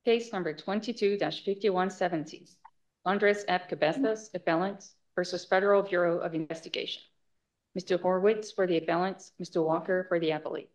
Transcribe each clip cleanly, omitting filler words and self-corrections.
Case number 22-5170, Andres F. Cabezas, appellant, versus Federal Bureau of Investigation. Mr. Horwitz for the appellant, Mr. Walker for the appellate.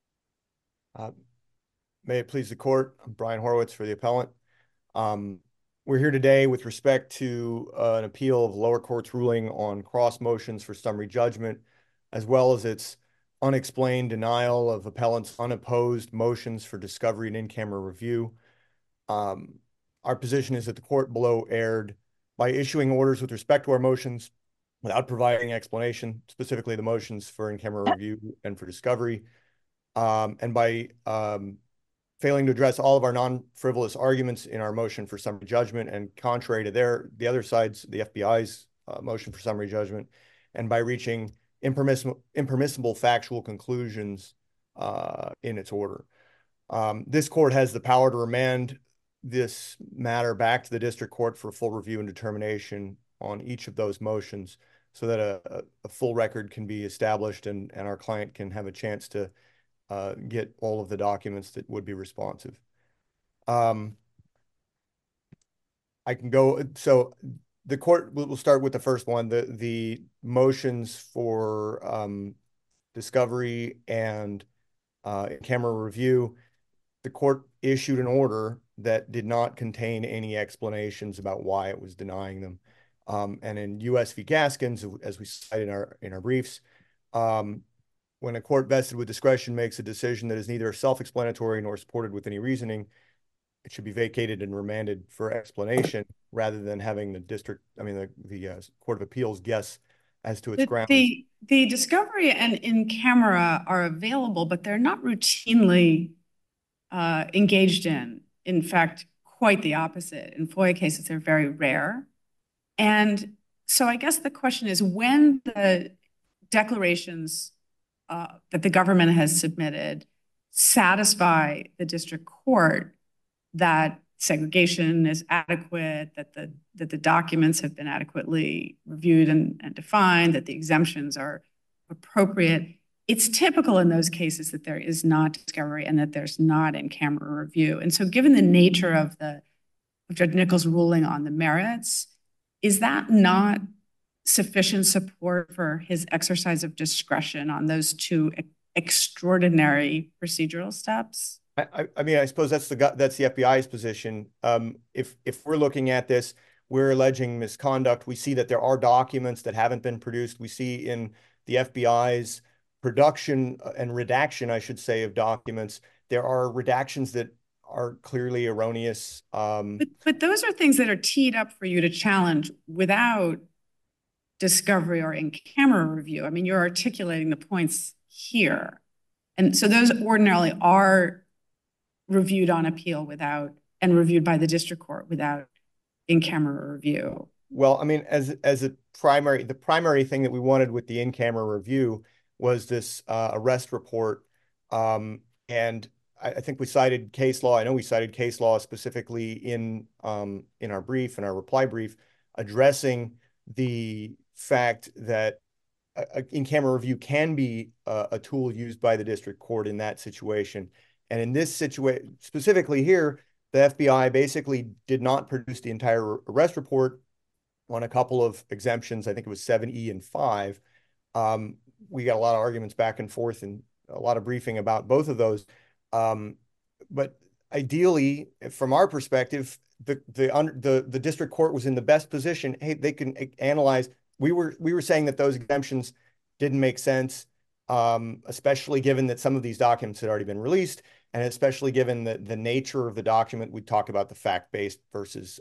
May it please the court, I'm Brian Horwitz for the appellant. We're here today with respect to an appeal of the lower court's ruling on cross motions for summary judgment, as well as its unexplained denial of appellant's unopposed motions for discovery and in-camera review. Our position is that the court below erred by issuing orders with respect to our motions without providing explanation, specifically the motions for in-camera review and for discovery, and by failing to address all of our non-frivolous arguments in our motion for summary judgment, and contrary to the other side's, the FBI's motion for summary judgment, and by reaching impermissible factual conclusions in its order. This court has the power to remand this matter back to the district court for full review and determination on each of those motions so that a full record can be established and our client can have a chance to get all of the documents that would be responsive. I can go, so the court will start with the first one, the motions for discovery and camera review. The court issued an order that did not contain any explanations about why it was denying them. And in U.S. v. Gaskins, as we cited in our briefs, when a court vested with discretion makes a decision that is neither self-explanatory nor supported with any reasoning, it should be vacated and remanded for explanation rather than having the Court of Appeals guess as to its grounds. The discovery and in camera are available, but they're not routinely engaged in. In fact, quite the opposite. In FOIA cases, they're very rare. And so I guess the question is, when the declarations that the government has submitted satisfy the district court that segregation is adequate, that the documents have been adequately reviewed and defined, that the exemptions are appropriate, it's typical in those cases that there is not discovery and that there's not in-camera review. And so given the nature of Judge Nichols' ruling on the merits, is that not sufficient support for his exercise of discretion on those two extraordinary procedural steps? I mean, I suppose that's the FBI's position. If we're looking at this, we're alleging misconduct. We see that there are documents that haven't been produced. We see in the FBI's production and redaction, I should say, of documents, there are redactions that are clearly erroneous. But those are things that are teed up for you to challenge without discovery or in-camera review. I mean, you're articulating the points here. And so those ordinarily are reviewed on appeal and reviewed by the district court without in-camera review. Well, I mean, the primary thing that we wanted with the in-camera review was this arrest report. And I think we cited case law. I know we cited case law specifically in our brief, in our reply brief, addressing the fact that in-camera review can be a tool used by the district court in that situation. And in this situation, specifically here, the FBI basically did not produce the entire arrest report on a couple of exemptions. I think it was 7E and 5. We got a lot of arguments back and forth and a lot of briefing about both of those. But ideally, from our perspective, the district court was in the best position. Hey, they can analyze. We were saying that those exemptions didn't make sense, especially given that some of these documents had already been released, and especially given the nature of the document. We talk about the fact-based versus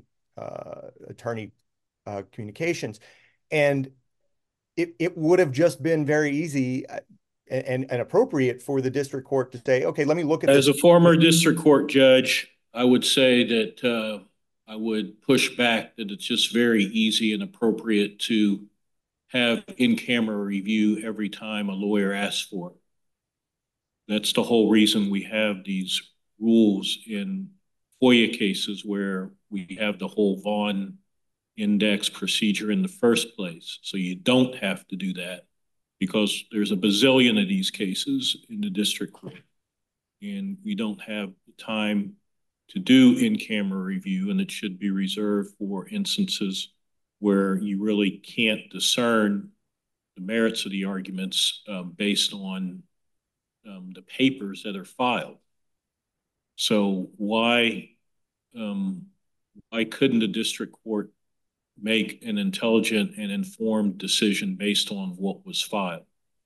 attorney communications, and it would have just been very easy and appropriate for the district court to say, okay, let me look at this. As a former district court judge, I would say that I would push back that it's just very easy and appropriate to have in-camera review every time a lawyer asks for it. That's the whole reason we have these rules in FOIA cases where we have the whole Vaughn index procedure in the first place. So you don't have to do that because there's a bazillion of these cases in the district court. And we don't have the time to do in-camera review, and it should be reserved for instances where you really can't discern the merits of the arguments based on the papers that are filed. So why couldn't the district court make an intelligent and informed decision based on what was filed?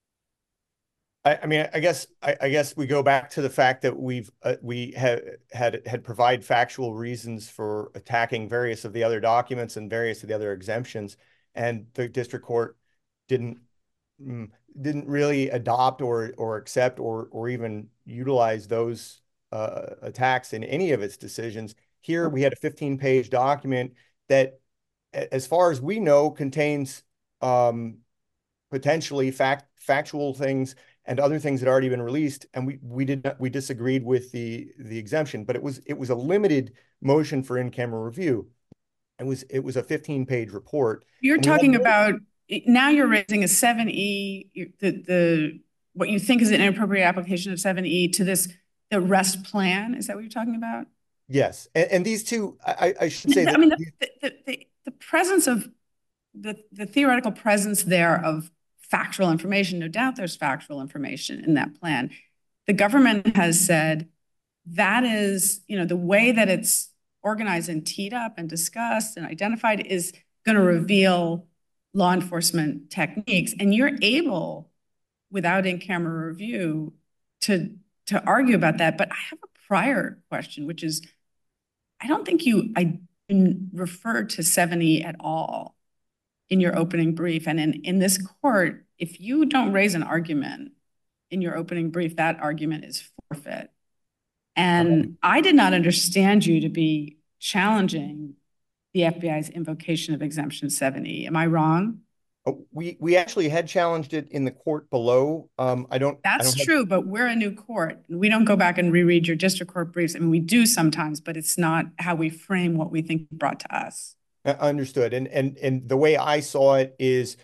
I mean, I guess we go back to the fact that we had provide factual reasons for attacking various of the other documents and various of the other exemptions, and the district court didn't really adopt or accept or even utilize those attacks in any of its decisions. Here we had a 15-page document that, as far as we know, contains potentially factual things and other things that had already been released, and we disagreed with the exemption, but it was a limited motion for in-camera review. It was a 15-page report. You're talking about, now you're raising a 7E, what you think is an inappropriate application of 7E to the REST plan. Is that what you're talking about? Yes, and these two, I should say that. I mean, the presence of the theoretical presence there of factual information, no doubt there's factual information in that plan. The government has said that is, the way that it's organized and teed up and discussed and identified is going to reveal law enforcement techniques. And you're able, without in-camera review, to argue about that. But I have a prior question, which is, I don't think I referred to 7E at all in your opening brief. And in this court, if you don't raise an argument in your opening brief, that argument is forfeit. And I did not understand you to be challenging the FBI's invocation of Exemption 7E. Am I wrong? We actually had challenged it in the court below. That's true, but we're a new court. We don't go back and reread your district court briefs. I mean, we do sometimes, but it's not how we frame what we think brought to us. Understood. And the way I saw it is,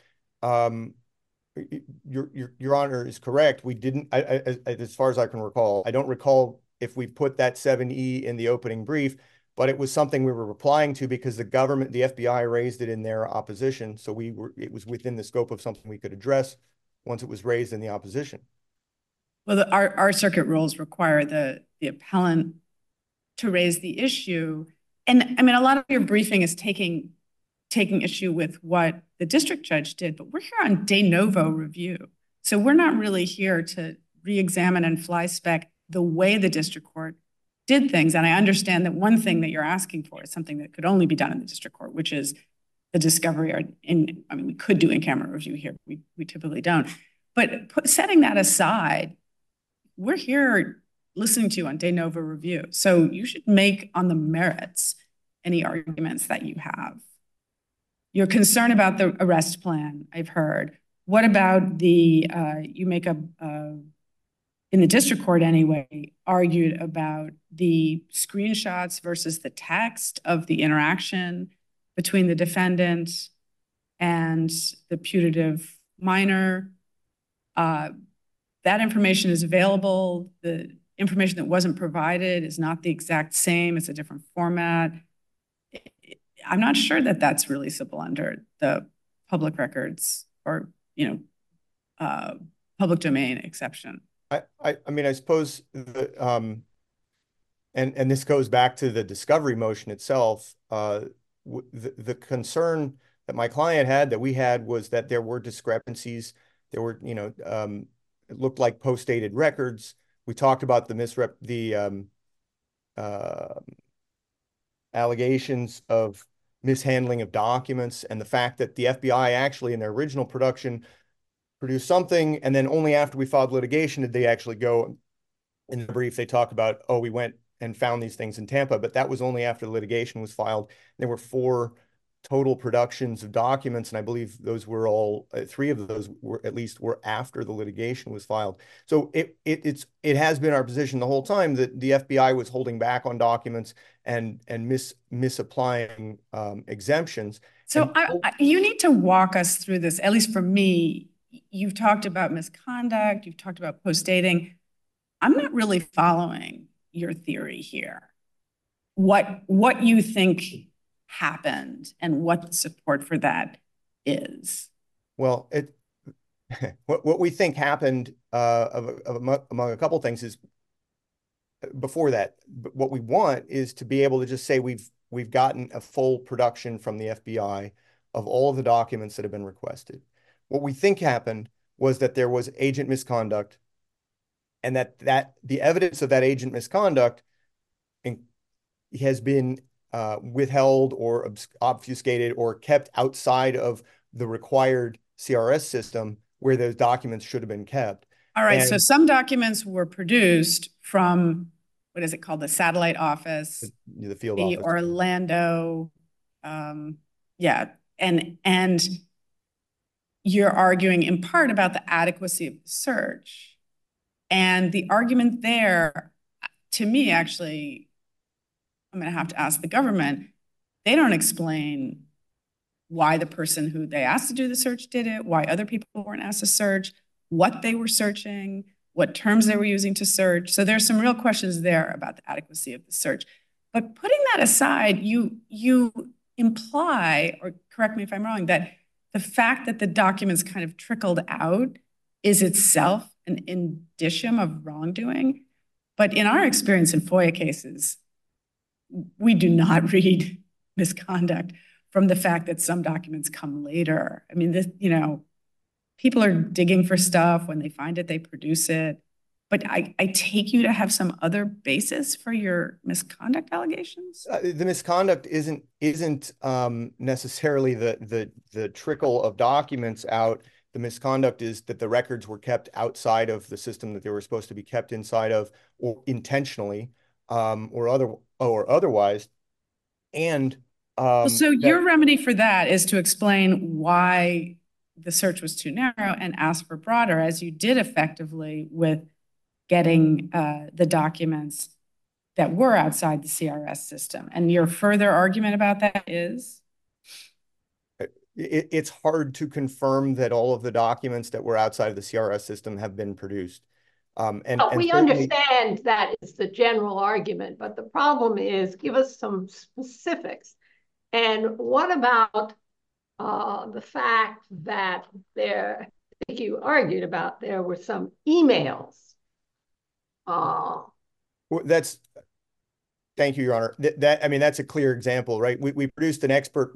your Honor is correct. We didn't, as far as I can recall, I don't recall if we put that 7E in the opening brief, but it was something we were replying to because the FBI raised it in their opposition. So it was within the scope of something we could address once it was raised in the opposition. Well, our circuit rules require the appellant to raise the issue. And I mean, a lot of your briefing is taking issue with what the district judge did, but we're here on de novo review. So we're not really here to re-examine and fly spec the way the district court did things. And I understand that one thing that you're asking for is something that could only be done in the district court, which is the discovery. We could do in-camera review here. We typically don't. But setting that aside, we're here listening to you on de novo review. So you should make on the merits any arguments that you have. Your concern about the arrest plan, I've heard. What about you make in the district court anyway, argued about the screenshots versus the text of the interaction between the defendant and the putative minor. That information is available. The information that wasn't provided is not the exact same. It's a different format. I'm not sure that that's releasable under the public records or, public domain exception. I mean, I suppose and this goes back to the discovery motion itself. The concern that my client had, that we had, was that there were discrepancies. There were, it looked like post-dated records. We talked about the allegations of mishandling of documents and the fact that the FBI actually in their original production produced something, and then only after we filed litigation did they actually go. In the brief, they talk about, oh, we went and found these things in Tampa, but that was only after the litigation was filed. There were 4 total productions of documents, and I believe those were all 3 of those were after the litigation was filed. So it has been our position the whole time that the FBI was holding back on documents and misapplying exemptions. So you need to walk us through this. At least for me, you've talked about misconduct, you've talked about post-dating. I'm not really following your theory here. what you think happened and what the support for that is. Well, what we think happened among a couple things is before that, what we want is to be able to just say we've gotten a full production from the FBI of all of the documents that have been requested. What we think happened was that there was agent misconduct, and that the evidence of that agent misconduct has been withheld or obfuscated or kept outside of the required CRS system where those documents should have been kept. All right, so some documents were produced from, what is it called, the satellite office, the field the office, Orlando, yeah, and you're arguing in part about the adequacy of the search. And the argument there, to me, actually, I'm going to have to ask the government, they don't explain why the person who they asked to do the search did it, why other people weren't asked to search, what they were searching, what terms they were using to search. So there's some real questions there about the adequacy of the search. But putting that aside, you imply, or correct me if I'm wrong, that the fact that the documents kind of trickled out is itself an indicium of wrongdoing. But in our experience in FOIA cases, we do not read misconduct from the fact that some documents come later. I mean, this, people are digging for stuff. When they find it, they produce it. But I take you to have some other basis for your misconduct allegations? The misconduct isn't necessarily the trickle of documents out. The misconduct is that the records were kept outside of the system that they were supposed to be kept inside of, or intentionally, or otherwise. And so your remedy for that is to explain why the search was too narrow and ask for broader, as you did effectively with getting the documents that were outside the CRS system. And your further argument about that is? It's hard to confirm that all of the documents that were outside of the CRS system have been produced. We understand that is the general argument, but the problem is, give us some specifics. And what about the fact that I think you argued about, there were some emails? Thank you, Your Honor. That's a clear example, right? We produced an expert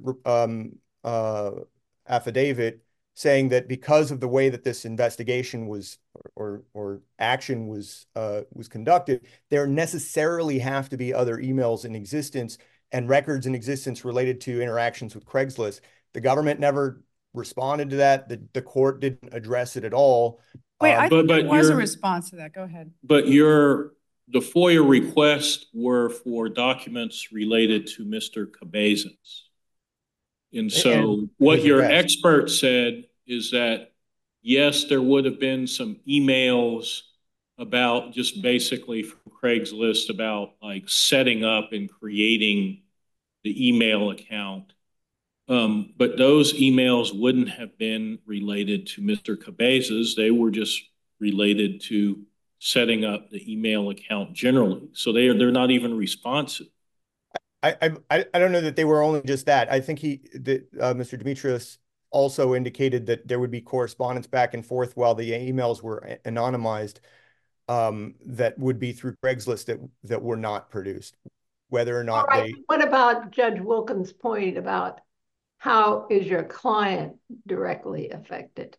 affidavit saying that because of the way that this investigation was or action was conducted, there necessarily have to be other emails in existence and records in existence related to interactions with Craigslist. The government never responded to that. The court didn't address it at all. Wait, I think there was a response to that. Go ahead. But the FOIA requests were for documents related to Mr. Cabezas. And so what your expert said is that, yes, there would have been some emails about just basically from Craigslist about like setting up and creating the email account. But those emails wouldn't have been related to Mr. Cabezas. They were just related to setting up the email account generally. So they're not even responsive. I don't know that they were only just that. I think Mr. Demetrius also indicated that there would be correspondence back and forth while the emails were anonymized, that would be through Craigslist that were not produced, whether or not What about Judge Wilkins' point about how is your client directly affected?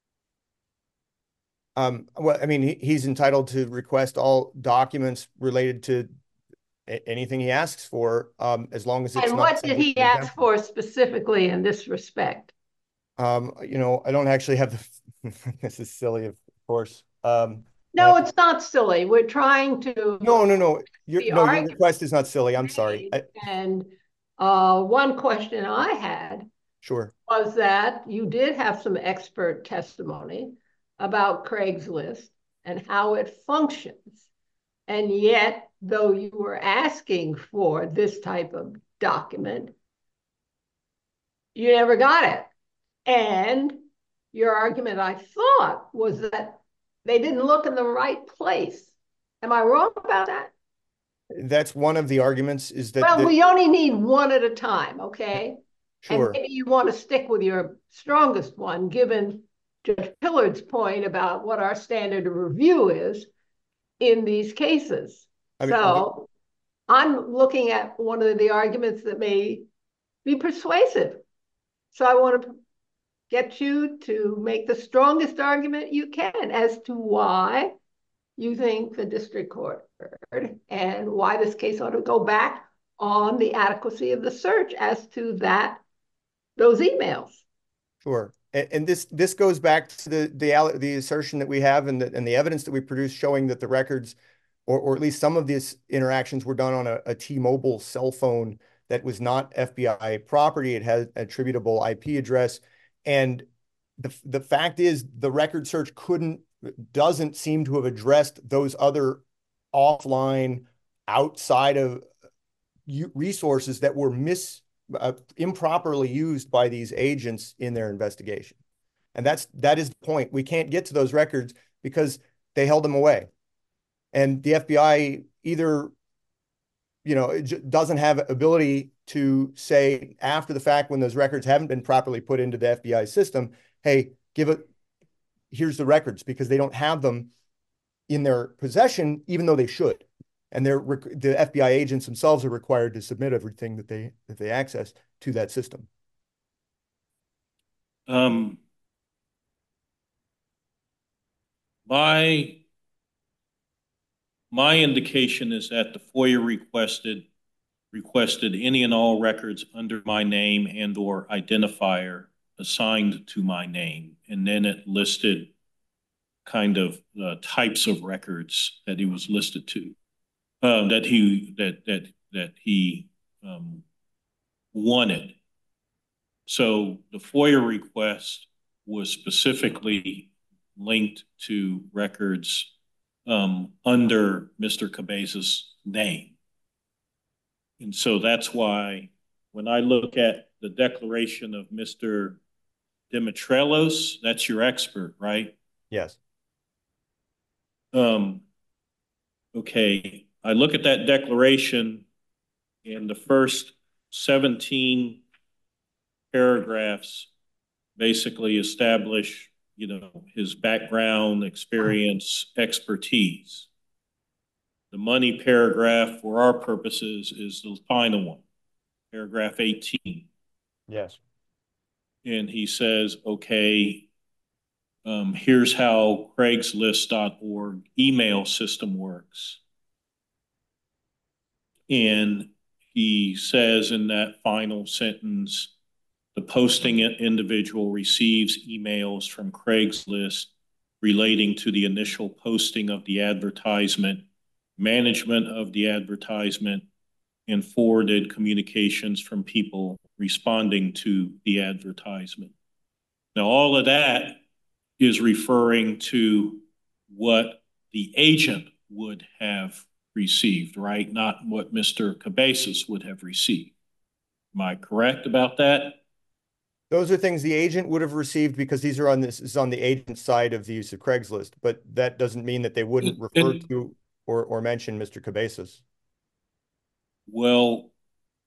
Well, he's entitled to request all documents related to anything he asks for, as long as it's not. And what did he ask for specifically in this respect? I don't actually have this is silly, of course. No, it's not silly. We're trying to. No. Your request is not silly. I'm sorry. And one question I had was that you did have some expert testimony about Craigslist and how it functions. And yet, though you were asking for this type of document, you never got it. And your argument, I thought, was that they didn't look in the right place. Am I wrong about that? That's one of the arguments is that. Well, we only need one at a time, okay? Sure. And maybe you want to stick with your strongest one, given Judge Pillard's point about what our standard of review is in these cases. So I'm looking at one of the arguments that may be persuasive. So I want to get you to make the strongest argument you can as to why you think the district court heard and why this case ought to go back on the adequacy of the search as to those emails. Sure. And this goes back to the assertion that we have and the evidence that we produced showing that the records, or at least some of these interactions, were done on a T-Mobile cell phone that was not FBI property. It had an attributable IP address. And the fact is the record search doesn't seem to have addressed those other offline, outside of resources that were improperly used by these agents in their investigation. And that is the point. We can't get to those records because they held them away. And the FBI either, doesn't have ability to say after the fact when those records haven't been properly put into the FBI system, hey, here's the records, because they don't have them in their possession, even though they should. And the FBI agents themselves are required to submit everything that they access to that system. My indication is that the FOIA requested any and all records under my name and or identifier assigned to my name, and then it listed kind of types of records that he was listed to, that he wanted. So the FOIA request was specifically linked to records under Mr. Cabezas' name. And so that's why when I look at the declaration of Mr. Dimitrelos, that's your expert, right? Yes. Okay, I look at that declaration and the first 17 paragraphs basically establish, his background, experience, expertise. The money paragraph for our purposes is the final one, paragraph 18. Yes. And he says, okay, here's how Craigslist.org email system works. And he says in that final sentence, the posting individual receives emails from Craigslist relating to the initial posting of the advertisement, management of the advertisement, and forwarded communications from people responding to the advertisement. Now, all of that is referring to what the agent would have received, right? Not what Mr. Cabezas would have received. Am I correct about that? Those are things the agent would have received because these are on the agent side of the use of Craigslist, but that doesn't mean that they wouldn't refer to or mention Mr. Cabezas. Well,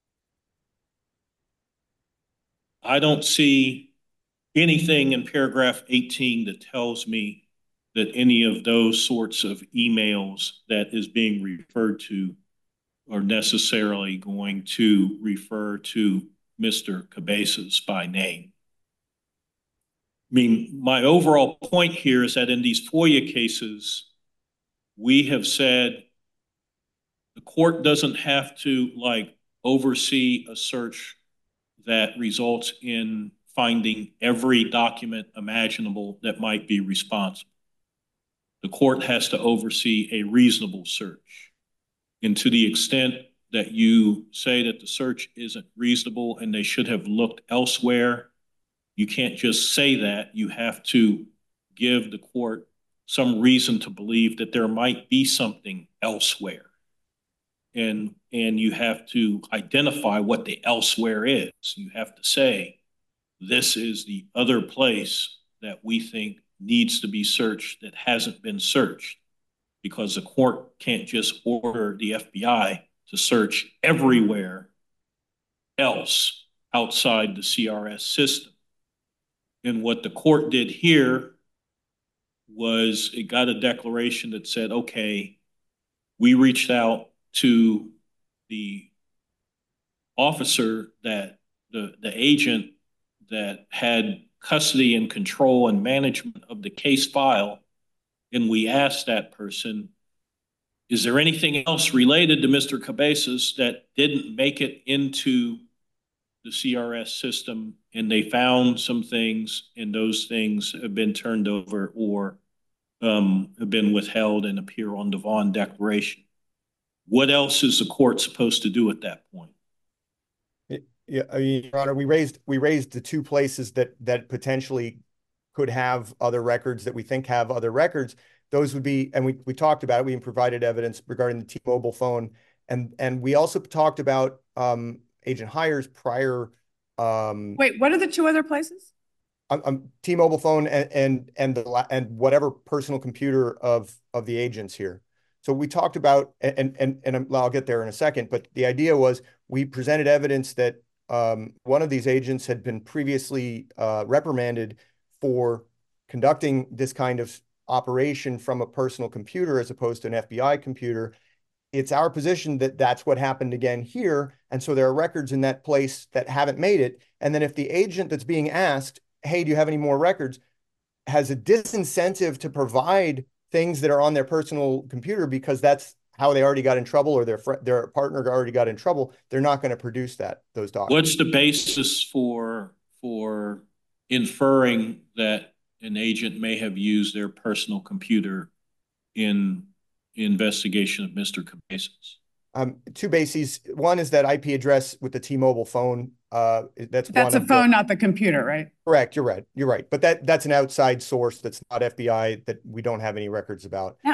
I don't see anything in paragraph 18 that tells me that any of those sorts of emails that is being referred to are necessarily going to refer to Mr. Cabezas by name. I mean, my overall point here is that in these FOIA cases, we have said the court doesn't have to oversee a search that results in finding every document imaginable that might be responsible. The court has to oversee a reasonable search. And to the extent that you say that the search isn't reasonable and they should have looked elsewhere, you can't just say that. You have to give the court some reason to believe that there might be something elsewhere. And you have to identify what the elsewhere is. You have to say, this is the other place that we think needs to be searched that hasn't been searched. because the court can't just order the FBI to search everywhere else outside the CRS system. And what the court did here was it got a declaration that said, okay, we reached out to the officer that the agent that had custody and control and management of the case file. And we asked that person, is there anything else related to Mr. Cabezas that didn't make it into the CRS system? And they found some things, and those things have been turned over or have been withheld and appear on the Vaughn Declaration. What else is the court supposed to do at that point? Yeah, I mean, Your Honor, we raised the two places that potentially could have other records that we think have other records. Those would be, and we talked about it. We provided evidence regarding the T-Mobile phone, and we also talked about Agent Heyer's prior. Wait, what are the two other places? T-Mobile phone and whatever personal computer of the agents here. So we talked about, and I'll get there in a second, but the idea was we presented evidence that one of these agents had been previously reprimanded for conducting this kind of operation from a personal computer as opposed to an FBI computer. It's our position that that's what happened again here. And so there are records in that place that haven't made it. And then if the agent that's being asked, hey, do you have any more records, has a disincentive to provide things that are on their personal computer because that's how they already got in trouble or their partner already got in trouble, they're not going to produce those documents. What's the basis for inferring that an agent may have used their personal computer in investigation of Mr. Cabezas? Two bases. One is that IP address with the T-Mobile phone. That's a phone, not the computer, right? Correct. You're right. You're right. But that's an outside source that's not FBI that we don't have any records about. Now,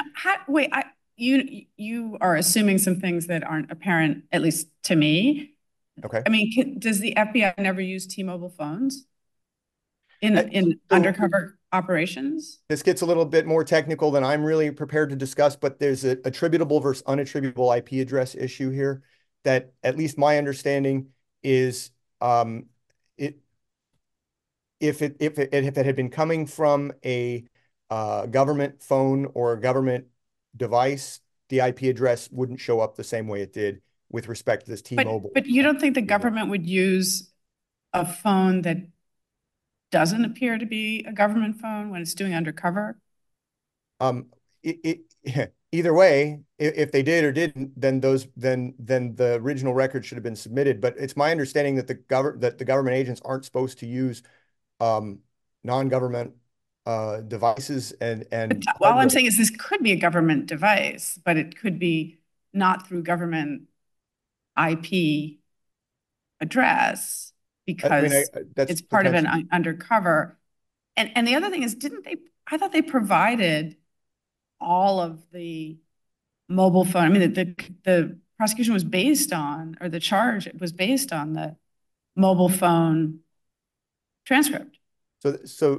you are assuming some things that aren't apparent, at least to me. Okay. I mean, does the FBI never use T-Mobile phones in undercover operations? This gets a little bit more technical than I'm really prepared to discuss, but there's an attributable versus unattributable IP address issue here that, at least my understanding, is if it had been coming from a government phone or a government device, the IP address wouldn't show up the same way it did with respect to this T-Mobile. But you don't think the government would use a phone that doesn't appear to be a government phone when it's doing undercover? Either way, if they did or didn't, then the original record should have been submitted. But it's my understanding that the government agents aren't supposed to use non-government devices and all I'm saying is this could be a government device, but it could be not through government IP address because it's part of an undercover. And the other thing is, I thought they provided all of the mobile phone. I mean, the prosecution was based on, or the charge was based on the mobile phone transcript. So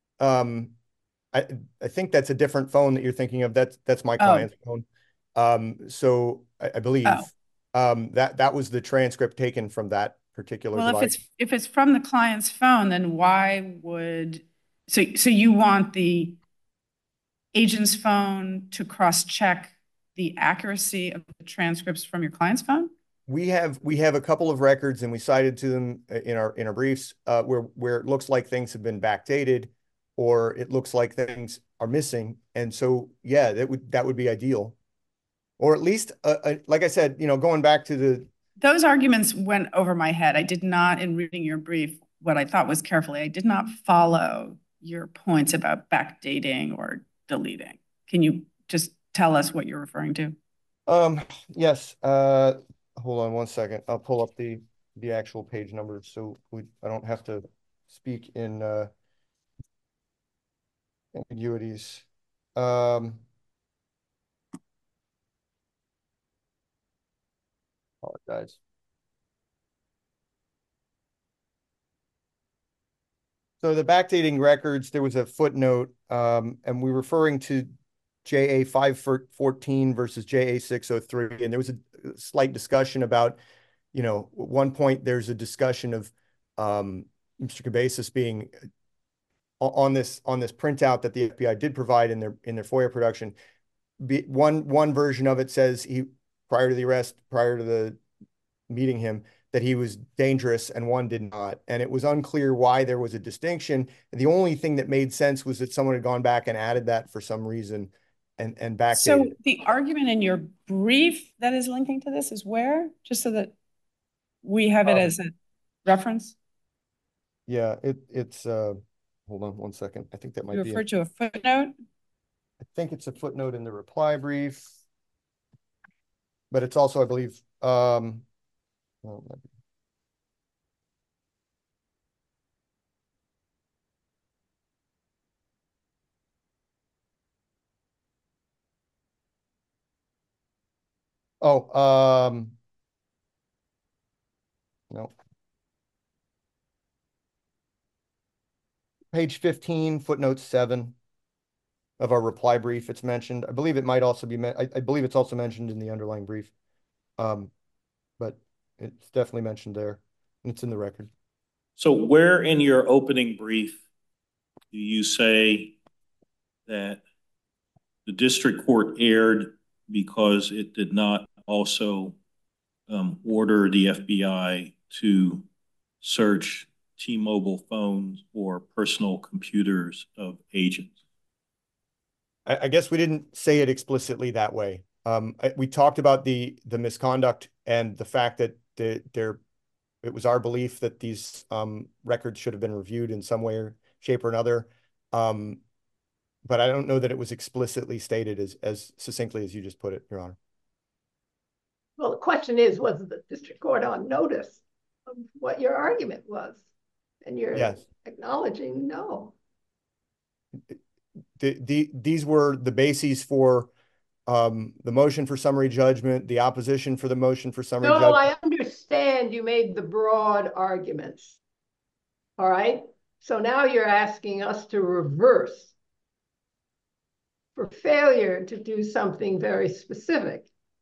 I think that's a different phone that you're thinking of. That's my client's phone. So I believe that was the transcript taken from that particular device. If it's from the client's phone, then why would so you want the agent's phone to cross-check the accuracy of the transcripts from your client's phone? We have a couple of records, and we cited to them in our briefs where it looks like things have been backdated, or it looks like things are missing, and so yeah, that would be ideal, or at least like I said, going back to those arguments went over my head. I did not, in reading your brief, what I thought was carefully, I did not follow your points about backdating or deleting. Can you just tell us what you're referring to? Yes. Hold on one second. I'll pull up the actual page numbers so I don't have to speak in ambiguities. Apologize. So the backdating records, there was a footnote, and we're referring to JA 514 versus JA 603, and there was a slight discussion about, you know, at one point there's a discussion of Mr. Cabezas being on this printout that the FBI did provide in their FOIA production. One version of it says he, prior to the arrest, prior to the meeting him, that he was dangerous, and one did not. And it was unclear why there was a distinction. And the only thing that made sense was that someone had gone back and added that for some reason and backdated. So the argument in your brief that is linking to this is where? Just so that we have it as a reference? Yeah, it's hold on one second. I think that might be. You referred to a footnote? I think it's a footnote in the reply brief, but it's also, I believe, no. Page 15, footnote 7 of our reply brief, it's mentioned. I believe it might also be, I believe it's also mentioned in the underlying brief. But it's definitely mentioned there, and it's in the record. So where in your opening brief do you say that the district court erred because it did not also order the FBI to search T-Mobile phones or personal computers of agents? I guess we didn't say it explicitly that way. We talked about the misconduct and the fact that it was our belief that these records should have been reviewed in some way or shape or another. But I don't know that it was explicitly stated as succinctly as you just put it, Your Honor. Well, the question is, was the district court on notice of what your argument was? And you're acknowledging no. These were the bases for the motion for summary judgment, the opposition for the motion for summary judgment. No, I understand you made the broad arguments. All right. So now you're asking us to reverse for failure to do something very specific.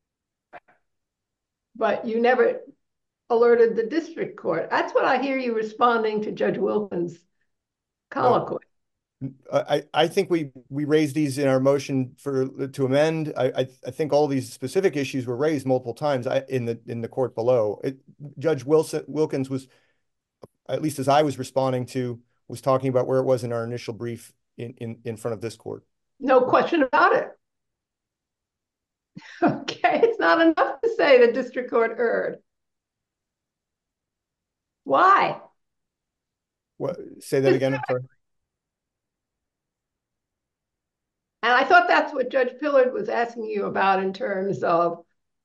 But you never alerted the district court. That's what I hear you responding to Judge Wilkins' colloquy. I think we raised these in our motion to amend. I think all these specific issues were raised multiple times in the court below. Judge Wilkins was, at least as I was responding to, was talking about where it was in our initial brief in front of this court. No question about it. Okay, it's not enough to say the district court erred. Why? What? Say that again. I'm sorry. And I thought that's what Judge Pillard was asking you about in terms of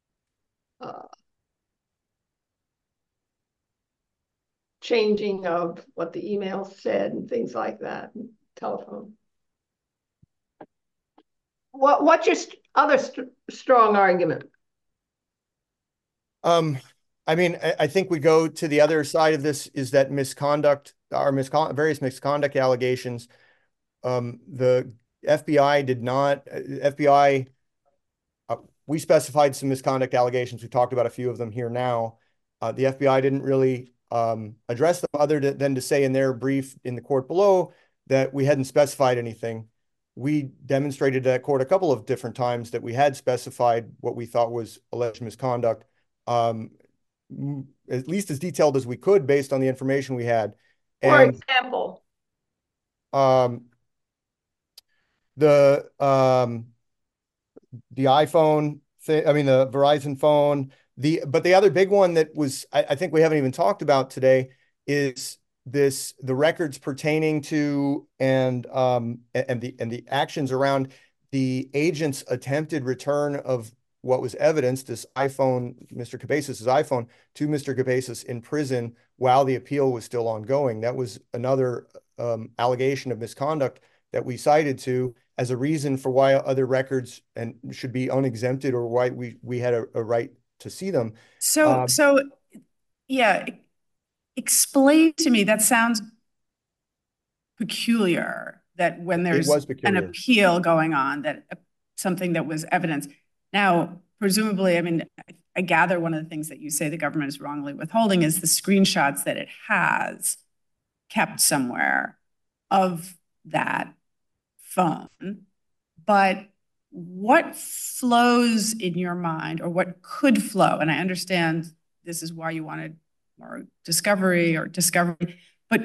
changing of what the email said and things like that, and telephone. What's your other strong argument? I mean, I think we go to the other side of this is that misconduct, various misconduct allegations. The FBI did not, we specified some misconduct allegations. We talked about a few of them here now. The FBI didn't really address them other than to say in their brief in the court below that we hadn't specified anything. We demonstrated to that court a couple of different times that we had specified what we thought was alleged misconduct, at least as detailed as we could based on the information we had. For example? The iPhone thing, I mean, the Verizon phone, but the other big one that was, I think we haven't even talked about today is the records pertaining to and the actions around the agent's attempted return of what was evidenced, this iPhone, Mr. Cabezas' iPhone, to Mr. Cabezas in prison while the appeal was still ongoing. That was another allegation of misconduct that we cited to as a reason for why other records and should be unexempted or why we had a right to see them. So yeah, explain to me, that sounds peculiar that when there's an appeal going on, that something that was evidence. Now, presumably, I mean, I gather one of the things that you say the government is wrongly withholding is the screenshots that it has kept somewhere of that phone. But what flows in your mind, or what could flow? And I understand this is why you wanted more discovery, but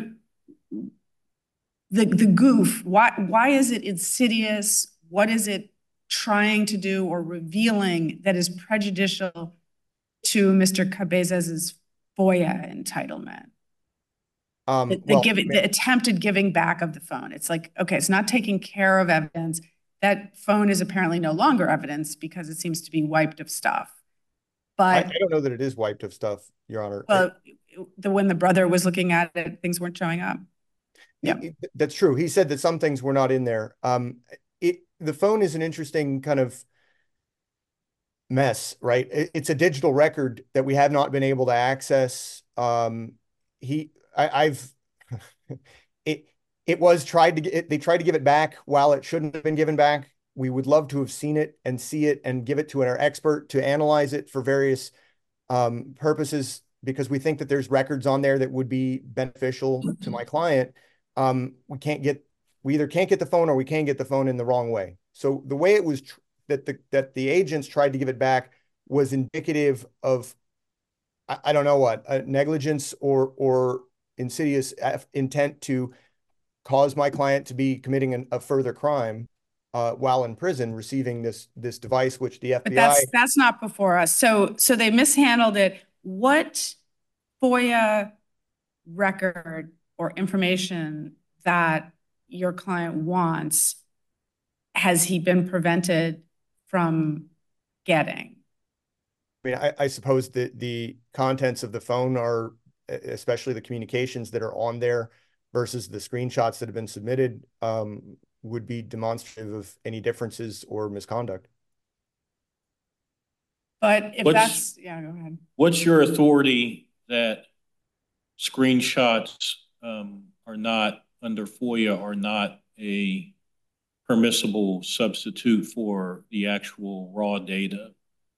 the goof, why is it insidious? What is it trying to do or revealing that is prejudicial to Mr. Cabezas's FOIA entitlement? The attempted giving back of the phone. It's like, okay, it's not taking care of evidence. That phone is apparently no longer evidence because it seems to be wiped of stuff. But I don't know that it is wiped of stuff, Your Honor. Well, when the brother was looking at it, things weren't showing up. Yeah, that's true. He said that some things were not in there. The phone is an interesting kind of mess, right? It's a digital record that we have not been able to access. It was tried to get, they tried to give it back while it shouldn't have been given back. We would love to have seen it and see it and give it to our expert to analyze it for various purposes, because we think that there's records on there that would be beneficial to my client. We either can't get the phone, or we can't get the phone in the wrong way. So the way it was that the agents tried to give it back was indicative of, I don't know what, negligence or insidious intent to cause my client to be committing a further crime while in prison, receiving this device, which the FBI. But that's not before us. So they mishandled it. What FOIA record or information that your client wants has he been prevented from getting? I mean, I suppose the contents of the phone are, especially the communications that are on there versus the screenshots that have been submitted, would be demonstrative of any differences or misconduct. But if that's, yeah, go ahead. What's your authority that screenshots are not, under FOIA, are not a permissible substitute for the actual raw data?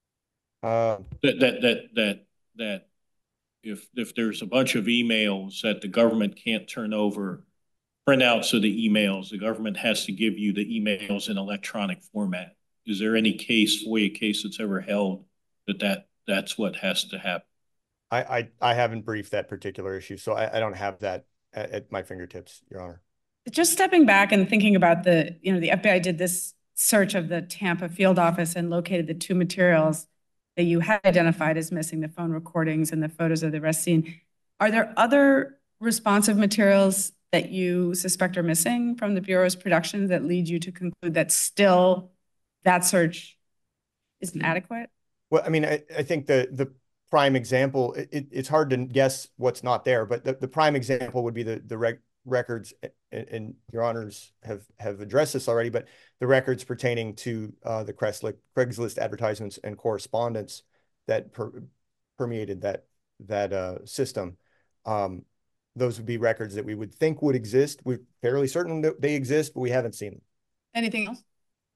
That if there's a bunch of emails that the government can't turn over printouts of the emails, the government has to give you the emails in electronic format. Is there any FOIA case that's ever held that's what has to happen? I haven't briefed that particular issue, so I don't have that at my fingertips, Your Honor. Just stepping back and thinking about the FBI did this search of the Tampa field office and located the two materials that you had identified as missing, the phone recordings and the photos of the arrest scene. Are there other responsive materials that you suspect are missing from the Bureau's production that lead you to conclude that still that search isn't adequate? Well, I mean, I think the prime example, it's hard to guess what's not there, but the prime example would be the records, and Your Honors have addressed this already, but the records pertaining to the Craigslist advertisements and correspondence that permeated that system. Those would be records that we would think would exist. We're fairly certain that they exist, but we haven't seen them. Anything else?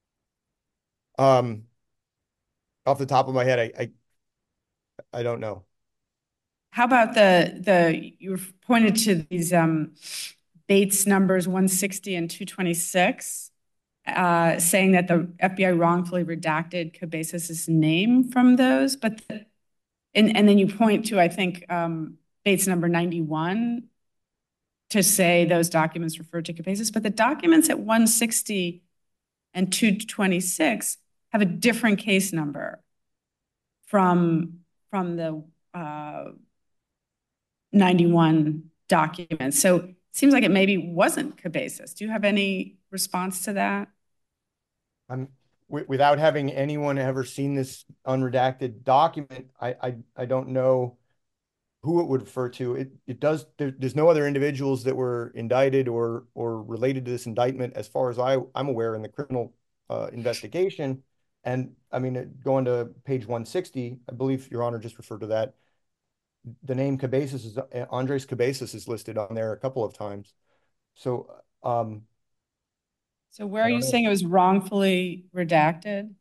Off the top of my head, I don't know. How about you pointed to these Bates numbers 160 and 226, saying that the FBI wrongfully redacted Cabezas's name from those, and then you point to, I think, Bates number 91 to say those documents refer to Cabezas, but the documents at 160 and 226 have a different case number from the 91 documents. So it seems like it maybe wasn't Cabezas. Do you have any response to that? Without having anyone ever seen this unredacted document, I don't know who it would refer to. There's no other individuals that were indicted or related to this indictment, as far as I'm aware, in the criminal investigation. And I mean, going to page 160, I believe Your Honor just referred to that. The name Cabezas Andres Cabezas is listed on there a couple of times. So So where are you saying it was wrongfully redacted?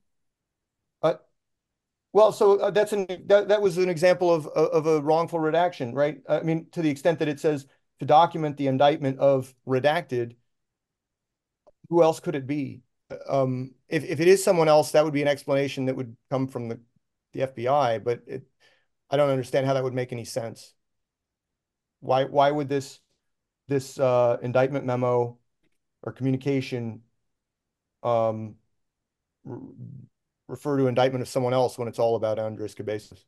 Well, so that was an example of a wrongful redaction, right? I mean, to the extent that it says to document the indictment of redacted, who else could it be? If it is someone else, that would be an explanation that would come from the FBI, but I don't understand how that would make any sense. Why would this indictment memo or communication refer to indictment of someone else when it's all about Andres Cabezas?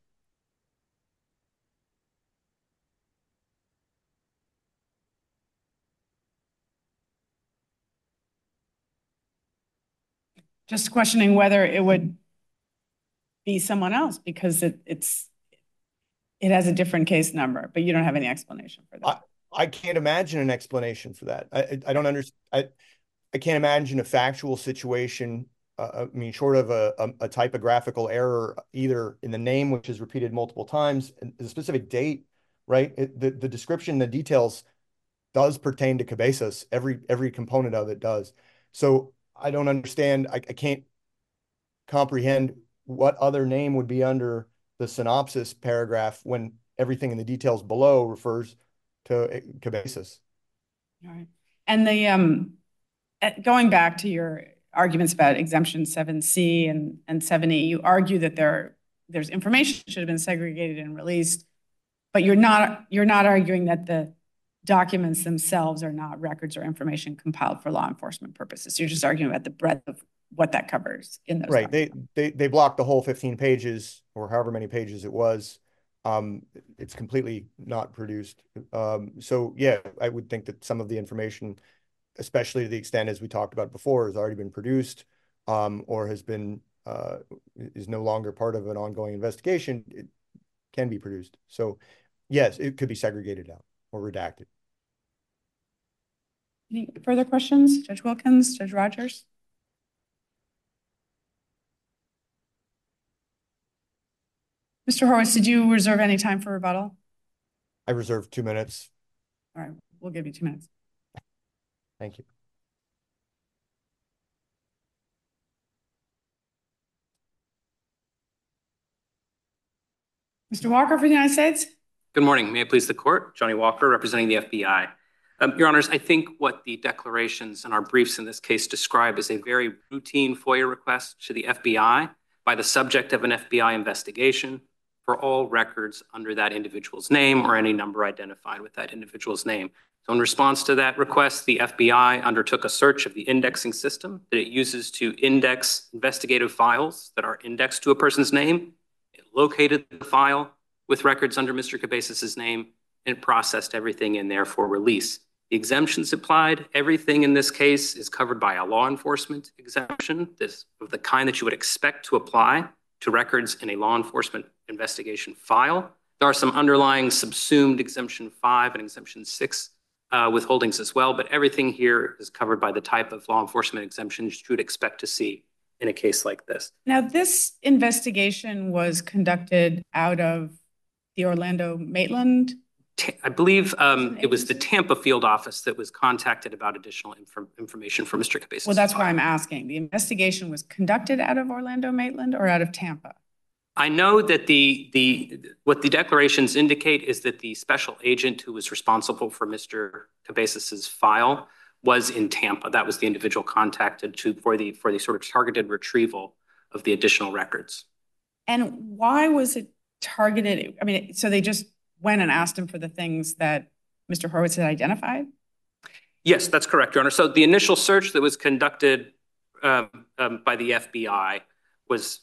Just questioning whether it would be someone else because it has a different case number, but you don't have any explanation for that. I can't imagine an explanation for that. I don't understand. I can't imagine a factual situation. I mean, short of a typographical error, either in the name, which is repeated multiple times, and the specific date, right? The description, the details does pertain to Cabezas. Every component of it does. So I don't understand. I can't comprehend what other name would be under the synopsis paragraph when everything in the details below refers to Cabezas. All right. And going back to your arguments about exemption 7C and 7E, you argue that there's information that should have been segregated and released, but you're not arguing that the documents themselves are not records or information compiled for law enforcement purposes. You're just arguing about the breadth of what that covers in those documents. They blocked the whole 15 pages or however many pages it was. It's completely not produced. So yeah, I would think that some of the information, especially to the extent as we talked about before, has already been produced or has been is no longer part of an ongoing investigation. It can be produced. So yes, it could be segregated out or redacted. Any further questions? Judge Wilkins, Judge Rogers? Mr. Horowitz, did you reserve any time for rebuttal? I reserved 2 minutes. All right, we'll give you 2 minutes. Thank you. Mr. Walker for the United States. Good morning. May it please the court. Johnny Walker, representing the FBI. Your Honors, I think what the declarations and our briefs in this case describe is a very routine FOIA request to the FBI by the subject of an FBI investigation for all records under that individual's name or any number identified with that individual's name. So in response to that request, the FBI undertook a search of the indexing system that it uses to index investigative files that are indexed to a person's name. It located the file with records under Mr. Cabezas' name and processed everything in there for release. The exemptions applied, everything in this case is covered by a law enforcement exemption, of the kind that you would expect to apply to records in a law enforcement investigation file. There are some underlying subsumed exemption 5 and exemption 6 withholdings as well, but everything here is covered by the type of law enforcement exemptions you would expect to see in a case like this. Now, this investigation was conducted out of the Orlando Maitland? I believe it was the Tampa field office that was contacted about additional information for Mr. Cabezas. Well, that's why I'm asking. The investigation was conducted out of Orlando Maitland or out of Tampa? I know that what the declarations indicate is that the special agent who was responsible for Mr. Cabezas' file was in Tampa. That was the individual contacted for the sort of targeted retrieval of the additional records. And why was it targeted? I mean, so they just went and asked him for the things that Mr. Horowitz had identified? Yes, that's correct, Your Honor. So the initial search that was conducted by the FBI was,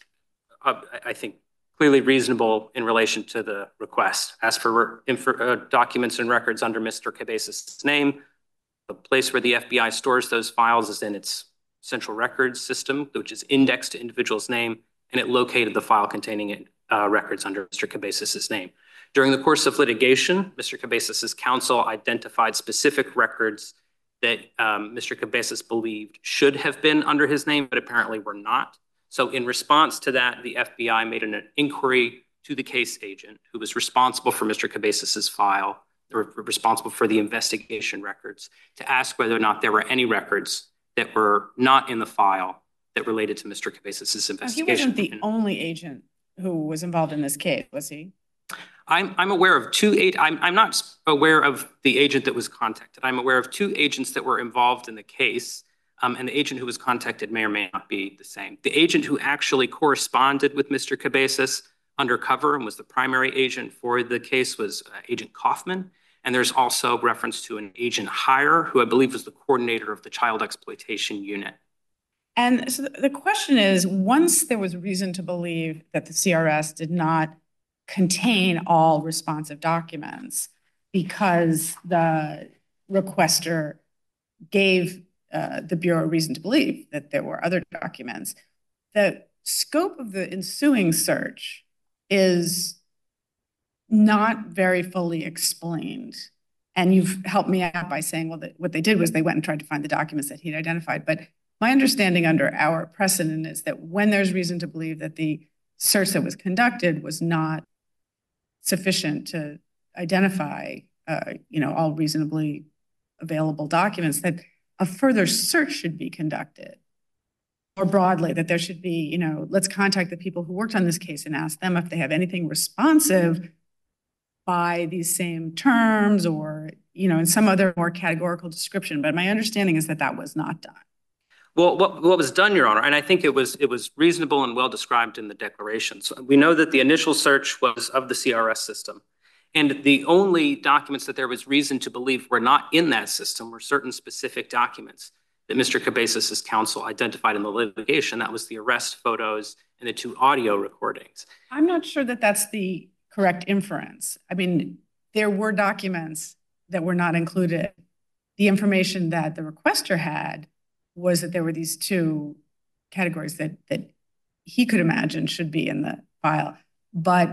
I think, clearly reasonable in relation to the request. As for documents and records under Mr. Cabezas' name, the place where the FBI stores those files is in its central records system, which is indexed to individual's name, and it located the file containing records under Mr. Cabezas' name. During the course of litigation, Mr. Cabezas' counsel identified specific records that Mr. Cabezas believed should have been under his name, but apparently were not. So in response to that, the FBI made an inquiry to the case agent who was responsible for Mr. Cabezas' file, or responsible for the investigation records, to ask whether or not there were any records that were not in the file that related to Mr. Cabezas' investigation. He wasn't the only agent who was involved in this case, was he? I'm aware of I'm not aware of the agent that was contacted. I'm aware of 2 agents that were involved in the case, and the agent who was contacted may or may not be the same. The agent who actually corresponded with Mr. Cabezas undercover and was the primary agent for the case was Agent Kaufman. And there's also reference to an agent Heyer, who I believe was the coordinator of the child exploitation unit. And so the question is, once there was reason to believe that the CRS did not contain all responsive documents because the requester gave the Bureau reason to believe that there were other documents, the scope of the ensuing search is not very fully explained. And you've helped me out by saying, well, what they did was they went and tried to find the documents that he'd identified. But my understanding under our precedent is that when there's reason to believe that the search that was conducted was not sufficient to identify, all reasonably available documents, that a further search should be conducted. More broadly, that there should be, let's contact the people who worked on this case and ask them if they have anything responsive by these same terms or, in some other more categorical description. But my understanding is that that was not done. Well, what was done, Your Honor, and I think it was reasonable and well described in the declarations. We know that the initial search was of the CRS system, and the only documents that there was reason to believe were not in that system were certain specific documents that Mr. Cabezas' counsel identified in the litigation. That was the arrest photos and the 2 audio recordings. I'm not sure that that's the correct inference. I mean, there were documents that were not included. The information that the requester had was that there were these 2 categories that he could imagine should be in the file. But,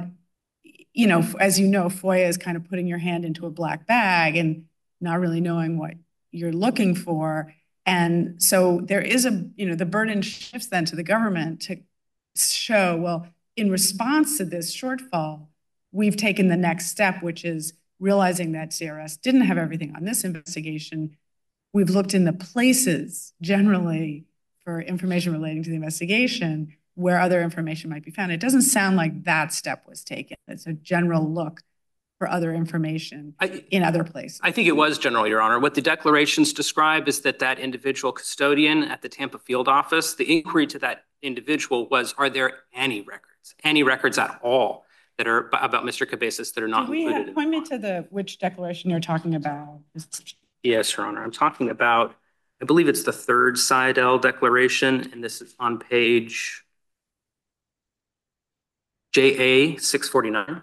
as you know, FOIA is kind of putting your hand into a black bag and not really knowing what you're looking for. And so there is the burden shifts then to the government to show, well, in response to this shortfall, we've taken the next step, which is realizing that CRS didn't have everything on this investigation. We've looked in the places generally for information relating to the investigation where other information might be found. It doesn't sound like that step was taken. It's a general look for other information in other places. I think it was general, Your Honor. What the declarations describe is that individual custodian at the Tampa field office, the inquiry to that individual was, are there any records at all that are about Mr. Cabezas that are not included? Point me to which declaration you're talking about. Yes, Your Honor. I'm talking about, I believe it's the 3rd Seidel declaration, and this is on page JA 649.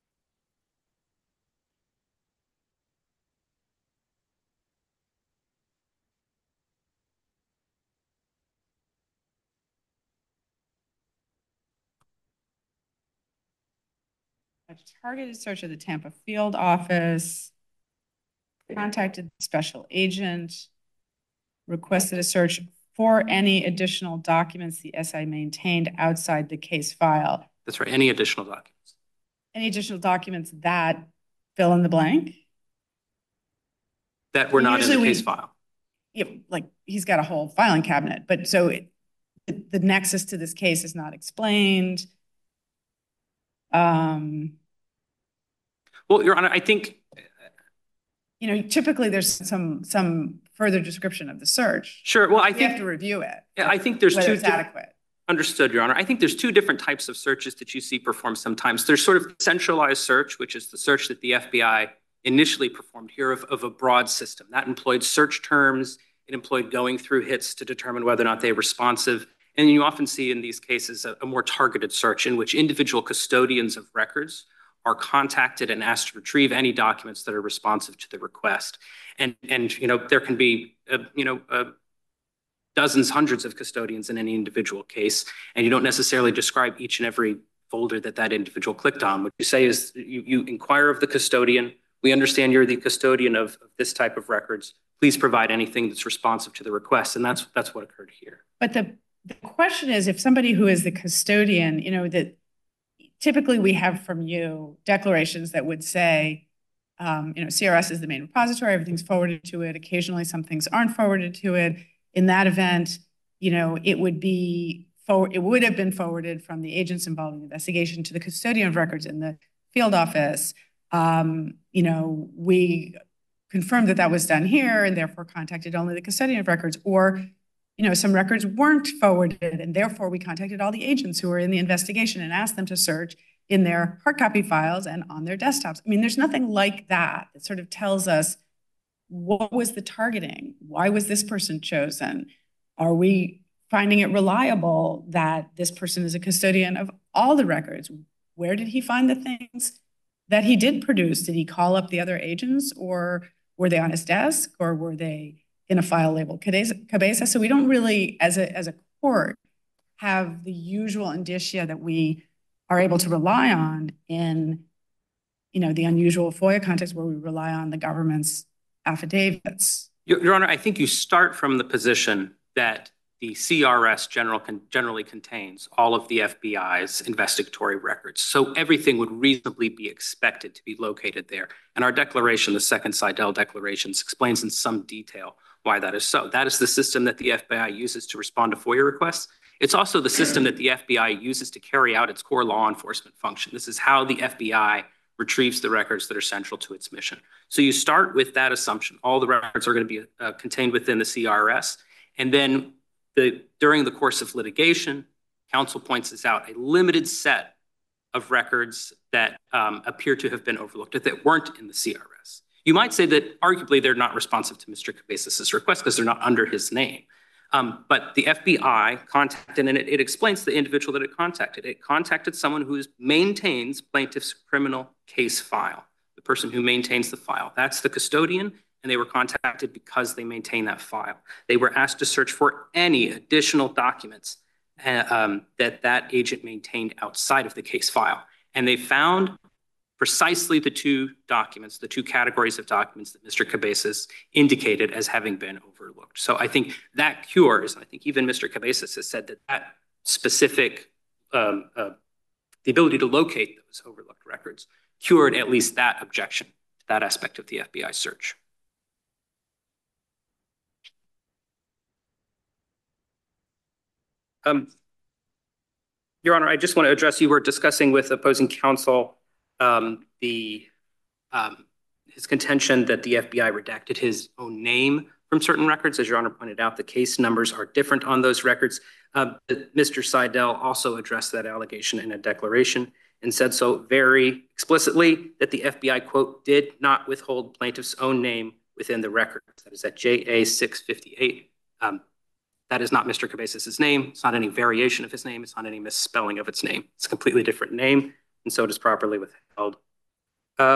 A targeted search of the Tampa field office, contacted the special agent, requested a search for any additional documents the SI maintained outside the case file. That's right, any additional documents. Any additional documents that fill in the blank? That were not in the case file. Yeah, like he's got a whole filing cabinet, but so the nexus to this case is not explained. Well, Your Honor, I think typically there's some further description of the search. Sure. Well, I think you have to review it. Yeah, I think there's whether it's adequate. Understood, Your Honor. I think there's 2 different types of searches that you see performed sometimes. There's sort of centralized search, which is the search that the FBI initially performed here of a broad system. That employed search terms. It employed going through hits to determine whether or not they're responsive. And you often see in these cases a more targeted search in which individual custodians of records are contacted and asked to retrieve any documents that are responsive to the request. And there can be dozens, hundreds of custodians in any individual case, and you don't necessarily describe each and every folder that individual clicked on. What you say is you inquire of the custodian. We understand you're the custodian of this type of records. Please provide anything that's responsive to the request, and that's what occurred here. But the question is, if somebody who is the custodian, that typically we have from you declarations that would say, CRS is the main repository, everything's forwarded to it. Occasionally some things aren't forwarded to it. in that event, it would have been forwarded from the agents involved in the investigation to the custodian of records in the field office. We confirmed that was done here and therefore contacted only the custodian of records, or some records weren't forwarded and therefore we contacted all the agents who were in the investigation and asked them to search in their hard copy files and on their desktops. I mean, there's nothing like that that sort of tells us what was the targeting? Why was this person chosen? Are we finding it reliable that this person is a custodian of all the records? Where did he find the things that he did produce? Did he call up the other agents, or were they on his desk, or were they in a file labeled Cabeza? So we don't really, as a court, have the usual indicia that we are able to rely on in, the unusual FOIA context where we rely on the government's affidavits. Your Honor, I think you start from the position that the CRS generally contains all of the FBI's investigatory records. So everything would reasonably be expected to be located there. And our declaration, the second Seidel declarations, explains in some detail why that is so. That is the system that the FBI uses to respond to FOIA requests. It's also the system that the FBI uses to carry out its core law enforcement function. This is how the FBI retrieves the records that are central to its mission. So you start with that assumption. All the records are going to be contained within the CRS. And then during the course of litigation, counsel points this out, a limited set of records that appear to have been overlooked, that weren't in the CRS. You might say that arguably they're not responsive to Mr. Cabezas' request because they're not under his name. But the FBI contacted, and it explains the individual that it contacted. It contacted someone who maintains plaintiff's criminal case file, the person who maintains the file. That's the custodian, and they were contacted because they maintain that file. They were asked to search for any additional documents that agent maintained outside of the case file. And they found precisely the two categories of documents that Mr. Cabezas indicated as having been overlooked. So I think that cures, and I think even Mr. Cabezas has said that specific, the ability to locate those overlooked records cured at least that objection to that aspect of the FBI search. Your Honor, I just want to address, you were discussing with opposing counsel his contention that the FBI redacted his own name from certain records. As Your Honor pointed out, the case numbers are different on those records. Mr. Seidel also addressed that allegation in a declaration and said so very explicitly that the FBI, quote, did not withhold plaintiff's own name within the records. That is at JA 658. That is not Mr. Cabezas' name. It's not any variation of his name. It's not any misspelling of its name. It's a completely different name, and so it is properly withheld. I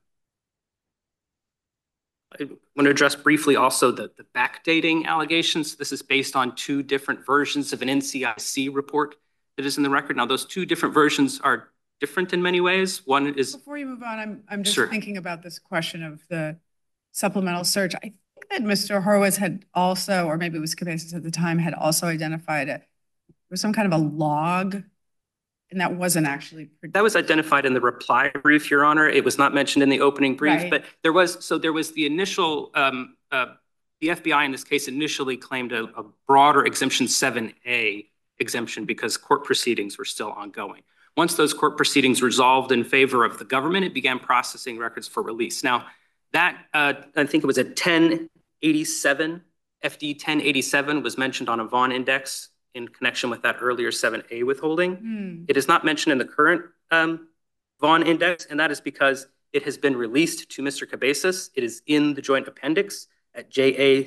want to address briefly also the backdating allegations. This is based on two different versions of an NCIC report that is in the record. Now, those two different versions are different in many ways. One is— Before you move on, I'm just thinking about this question of the supplemental search. I think that Mr. Horowitz had also, or maybe it was Cabezas at the time, had also identified there was some kind of a log, and that wasn't actually produced. That was identified in the reply brief, Your Honor. It was not mentioned in the opening brief, right. But there was the initial, the FBI in this case initially claimed a broader Exemption 7A exemption because court proceedings were still ongoing. Once those court proceedings resolved in favor of the government, it began processing records for release. Now, that, I think it was a 1087, FD 1087 was mentioned on a Vaughn index in connection with that earlier 7A withholding. It is not mentioned in the current Vaughn index, and that is because it has been released to Mr. Cabezas. It is in the joint appendix at JA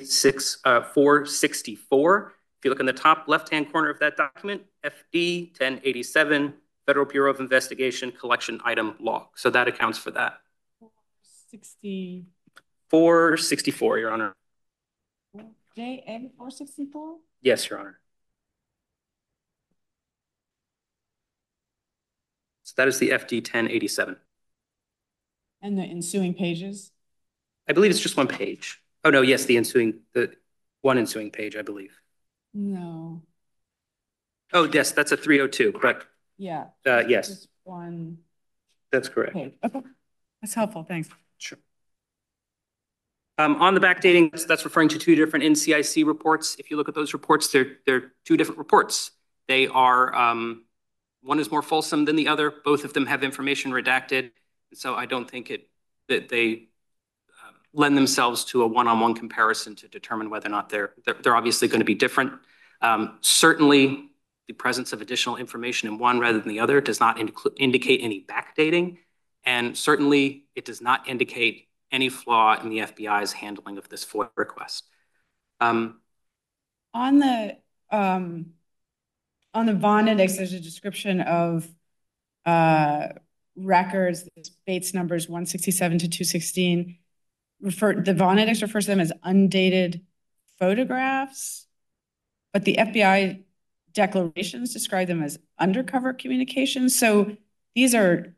464. If you look in the top left-hand corner of that document, FD 1087, Federal Bureau of Investigation collection item log. So that accounts for that. 464, Your Honor. JA 464? Yes, Your Honor. So that is the FD 1087. And the ensuing pages? I believe it's just one page. Oh, no, yes, the one ensuing page, I believe. No. Oh, yes, that's a 302, correct? Yeah. Yes. Just one. That's correct. Page. Okay. That's helpful. Thanks. Sure. On the backdating, that's referring to two different NCIC reports. If you look at those reports, they're two different reports. They are, one is more fulsome than the other. Both of them have information redacted. So I don't think that they lend themselves to a one-on-one comparison to determine whether or not they're obviously going to be different. Certainly, the presence of additional information in one rather than the other does not indicate any backdating. And certainly, it does not indicate any flaw in the FBI's handling of this FOIA request. On the Vaughn Index, there's a description of records, Bates numbers 167 to 216. The Vaughn Index refers to them as undated photographs, but the FBI declarations describe them as undercover communications. So these are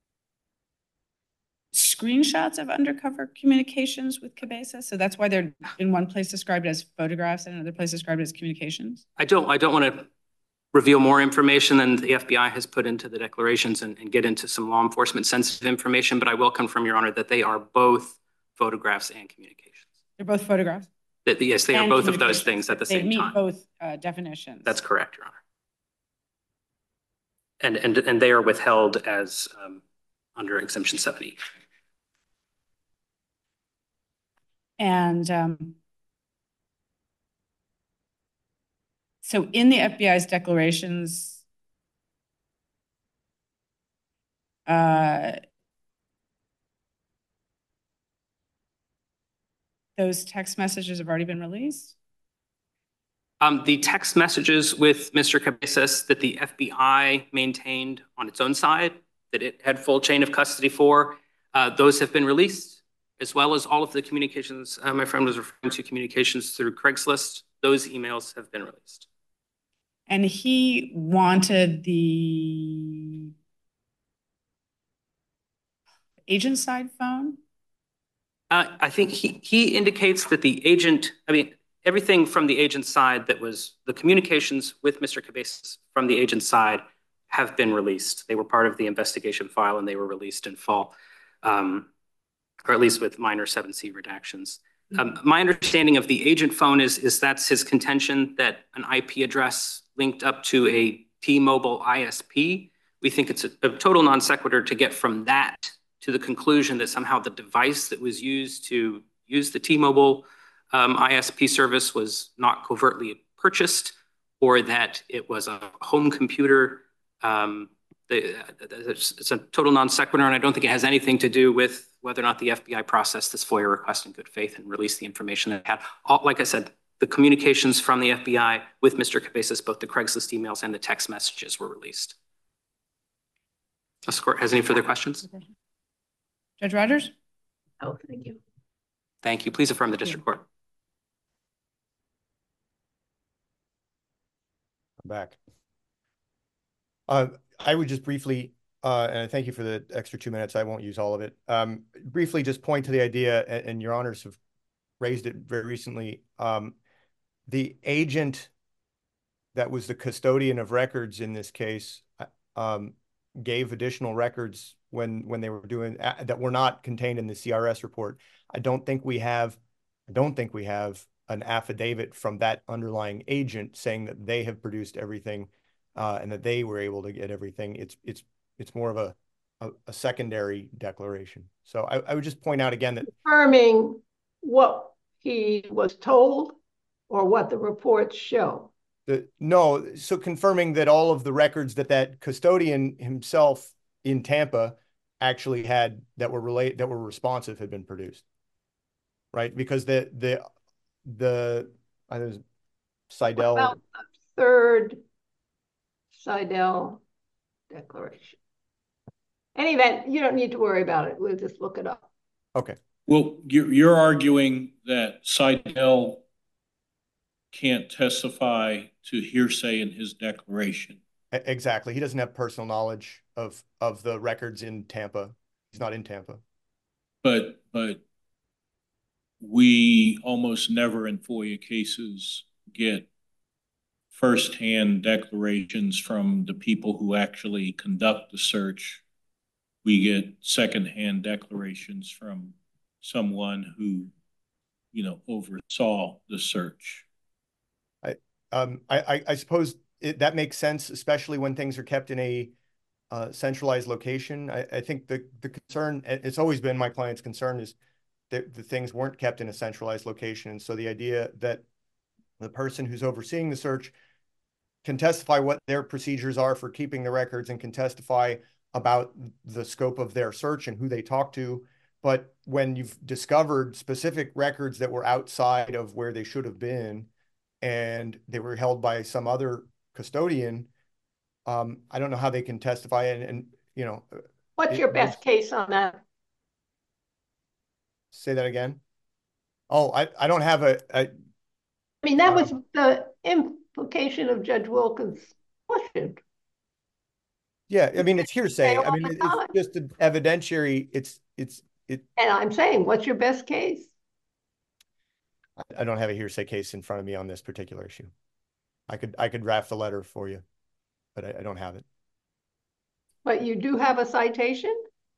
screenshots of undercover communications with Cabezas. So that's why they're in one place described as photographs and another place described as communications. I don't want to reveal more information than the FBI has put into the declarations and get into some law enforcement sensitive information, but I will confirm, Your Honor, that they are both photographs and communications. They're both photographs? Yes, they are both of those things at the same time. They meet both definitions. That's correct, Your Honor. And they are withheld as under Exemption 70. And so in the FBI's declarations, those text messages have already been released? The text messages with Mr. Cabezas that the FBI maintained on its own side, that it had full chain of custody for, those have been released, as well as all of the communications. My friend was referring to communications through Craigslist. Those emails have been released. And he wanted the agent side phone? I think he indicates that the agent, everything from the agent's side that was the communications with Mr. Cabezas from the agent's side have been released. They were part of the investigation file and they were released in full, or at least with minor 7C redactions. My understanding of the agent phone is that's his contention that an IP address linked up to a T-Mobile ISP. We think it's a total non sequitur to get from that to the conclusion that somehow the device that was used to use the T-Mobile ISP service was not covertly purchased, or that it was a home computer. It's a total non sequitur, and I don't think it has anything to do with whether or not the FBI processed this FOIA request in good faith and released the information that it had. Like I said, the communications from the FBI with Mr. Cabezas, both the Craigslist emails and the text messages were released. Does the court has any further questions? Judge Rogers? Oh, thank you. Thank you. Please affirm the district court. I'm back. I would just briefly, and I thank you for the extra 2 minutes. I won't use all of it. Briefly just point to the idea, and your honors have raised it very recently. The agent that was the custodian of records in this case gave additional records when they were doing that were not contained in the CRS report. I don't think we have an affidavit from that underlying agent saying that they have produced everything and that they were able to get everything. It's more of a secondary declaration. So I would just point out again that confirming what he was told or what the reports show. No, so confirming that all of the records that custodian himself in Tampa actually had that were responsive had been produced, right? Because the Seidel. What about the third Seidel declaration? Any event, you don't need to worry about it. We'll just look it up. Okay. Well, you're arguing that Seidel can't testify to hearsay in his declaration. Exactly. He doesn't have personal knowledge of the records in Tampa. He's not in Tampa. But we almost never in FOIA cases get firsthand declarations from the people who actually conduct the search. We get secondhand declarations from someone who oversaw the search. I suppose that makes sense, especially when things are kept in a centralized location. I think the concern, it's always been my client's concern, is that the things weren't kept in a centralized location. And so the idea that the person who's overseeing the search can testify what their procedures are for keeping the records and can testify about the scope of their search and who they talk to. But when you've discovered specific records that were outside of where they should have been and they were held by some other custodian, I don't know how they can testify. And what's your best case on that? Say that again. Oh, I don't have I mean, that was the implication of Judge Wilkins' question. Yeah, I mean, it's hearsay. I mean, it's just an evidentiary. And I'm saying, what's your best case? I don't have a hearsay case in front of me on this particular issue. I could draft a letter for you, but I don't have it. But you do have a citation?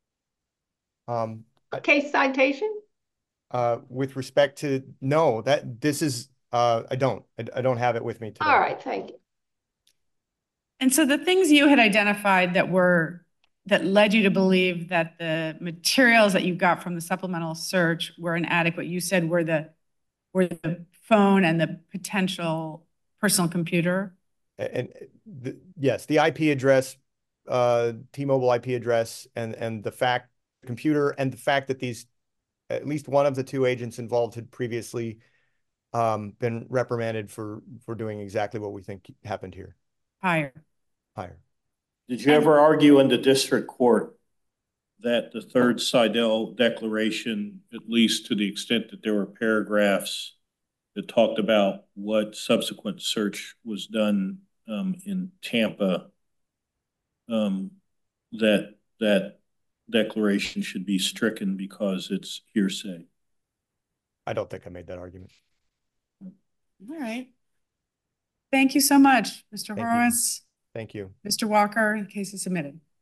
A case citation? With respect to, no, I don't have it with me today. All right, thank you. And so the things you had identified that led you to believe that the materials that you got from the supplemental search were inadequate, you said were the phone and the potential personal computer? And yes, the IP address, T-Mobile IP address, and the computer, and the fact that at least one of the two agents involved had previously been reprimanded for doing exactly what we think happened here. Higher. Did you ever argue in the district court that the third Seidel declaration, at least to the extent that there were paragraphs that talked about what subsequent search was done in Tampa, that declaration should be stricken because it's hearsay? I don't think I made that argument. All right. Thank you so much, Mr. Horowitz. Thank you. Mr. Walker, the case is submitted.